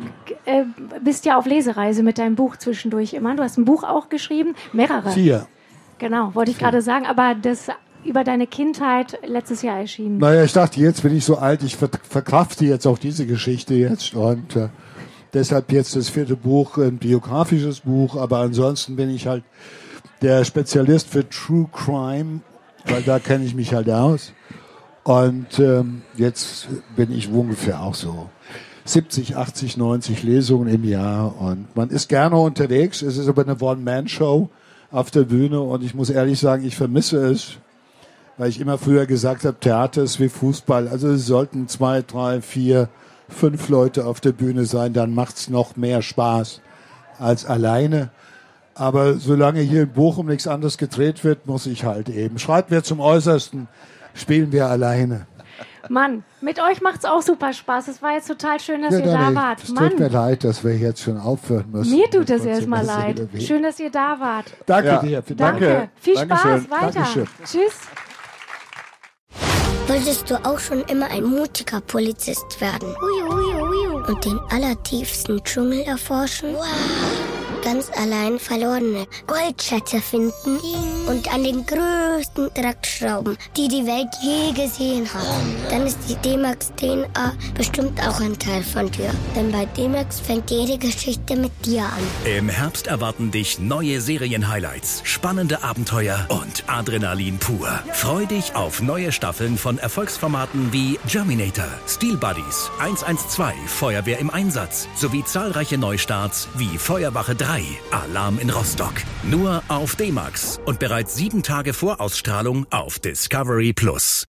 bist ja auf Lesereise mit deinem Buch zwischendurch immer. Du hast ein Buch auch geschrieben, mehrere. 4. Genau, wollte ich gerade sagen, aber das über deine Kindheit letztes Jahr erschienen. Naja, ich dachte, jetzt bin ich so alt, ich verkrafte jetzt auch diese Geschichte jetzt und deshalb jetzt das 4. Buch, ein biografisches Buch, aber ansonsten bin ich halt der Spezialist für True Crime, weil da kenne ich mich halt aus. Und jetzt bin ich ungefähr auch so 70, 80, 90 Lesungen im Jahr und man ist gerne unterwegs. Es ist aber eine One-Man-Show auf der Bühne und ich muss ehrlich sagen, ich vermisse es, weil ich immer früher gesagt habe, Theater ist wie Fußball. Also es sollten 2, 3, 4, 5 Leute auf der Bühne sein, dann macht's noch mehr Spaß als alleine. Aber solange hier in Bochum nichts anderes gedreht wird, muss ich halt eben. Schreibt wir zum Äußersten, spielen wir alleine. Mann, mit euch macht's auch super Spaß. Es war jetzt total schön, dass ihr da wart. Es tut mir leid, dass wir jetzt schon aufhören müssen. Mir tut das erstmal leid. Schön, dass ihr da wart. Danke dir. Danke. Viel Spaß. Dankeschön. Weiter. Dankeschön. Tschüss. Wolltest du auch schon immer ein mutiger Polizist werden? Und den allertiefsten Dschungel erforschen? Wow. Ganz allein verlorene Goldschätze finden und an den größten Dreck schrauben, die die Welt je gesehen hat. Dann ist die D-Max DNA bestimmt auch ein Teil von dir. Denn bei D-Max fängt jede Geschichte mit dir an. Im Herbst erwarten dich neue Serien-Highlights, spannende Abenteuer und Adrenalin pur. Freu dich auf neue Staffeln von Erfolgsformaten wie Germinator, Steel Buddies, 112, Feuerwehr im Einsatz sowie zahlreiche Neustarts wie Feuerwache 3, Alarm in Rostock. Nur auf D-Max und bereits 7 Tage vor Ausstrahlung auf Discovery+.